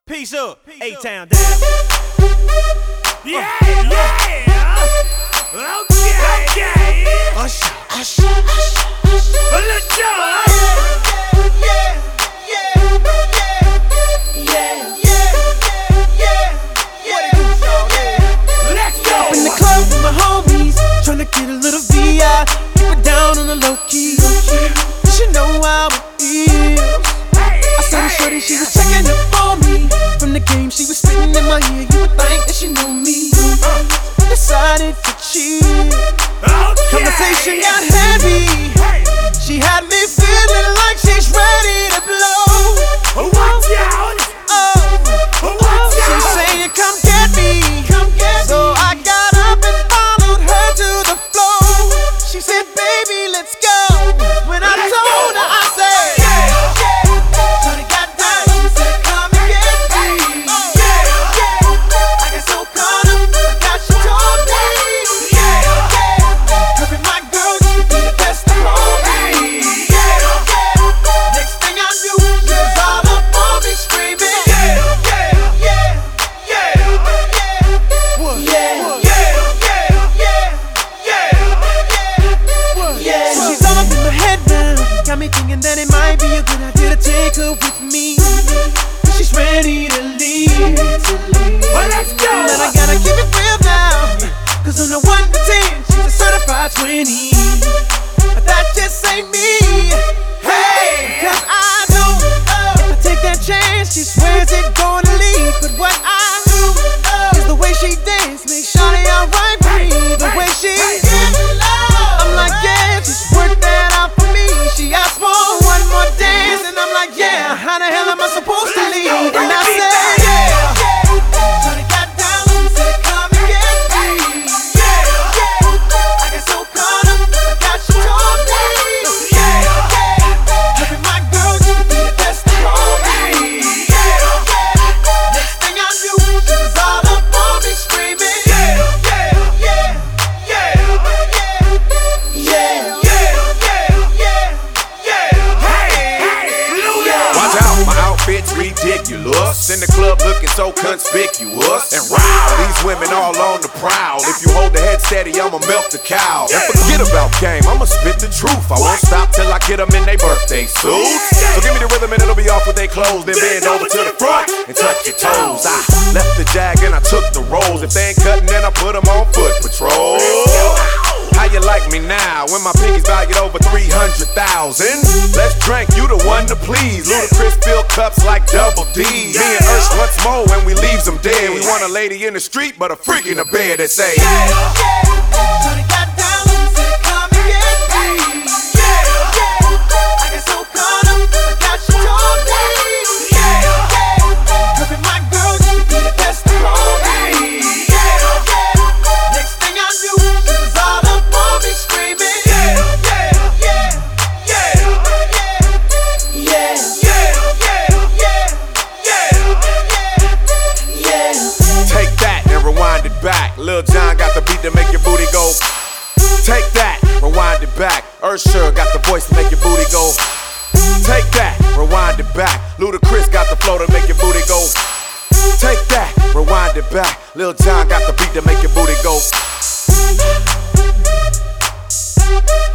Peace up, A-Town down. Yeah, okay. Usher, usher, usher, usher. A little joy. Let's go. Up in the club with my homies, tryna get a little VI. Keep it down on the low key. She know how it is. I saw the shorty, she was checking up on me. From the game, she was spitting in my ear. You would think that she know me. Decided to cheat. Conversation got heavy. She had me feeling like she's ready to blow. Watch out. She's saying, come get me. So I got up and followed her to the floor. She said, baby, let's go. When I told her, I said, shorty got down, she said, come and get me. I got so caught up, I got you told me. Her and my girl used to be the best of me. Next thing I knew, she was all up on me screaming. Got me thinking that it might be a good idea to take her with me. She's ready to leave. Well, let's go. But I gotta keep it real now, cause on the 1 to 10, she's a certified 20. But that just ain't me. Hey, cause I know if I take that chance, she swears it's gonna leave. But what I do is the way she dance makes shawty alright with me. The way she I'm like, yeah, just work that out for me. She asked for one more dance, and I'm like, yeah, how the hell am I supposed to leave? And I said, shawty got down, she said, come and get me. I got so caught up, I got you told me. Her and my girl used to be the best of me. Next thing I knew, she was all up on me screaming. Outfits ridiculous. In the club looking so conspicuous. And wow, these women all on the prowl. If you hold the head steady, I'ma milk the cow. And forget about game, I'ma spit the truth. I won't stop till I get them in their birthday suits. So give me the rhythm and it'll be off with their clothes. Then bend over to the front and touch your toes. I left the jag and I took the rolls. If they ain't cutting, then I put them on foot patrol. How you like me now when my pinky's valued over 300,000? Let's drink, you the one to please. Ludacris fill cups like Double D. Me and Ursh once more when we leaves them dead. We want a lady in the street, but a freak in the bed that say, shorty got down, she said, come and get me. I got so caught up, I got you told me. Her and my girl used to be the best of me. Next thing I knew, she was all up on me screaming. take that and rewind it back. Lil Jon got the beat to make your booty go. Take that, rewind it back. Usher got the voice to make your booty go. Take that, rewind it back. Ludacris got the flow to make your booty go. Take that, rewind it back. Lil Jon got the beat to make your booty go.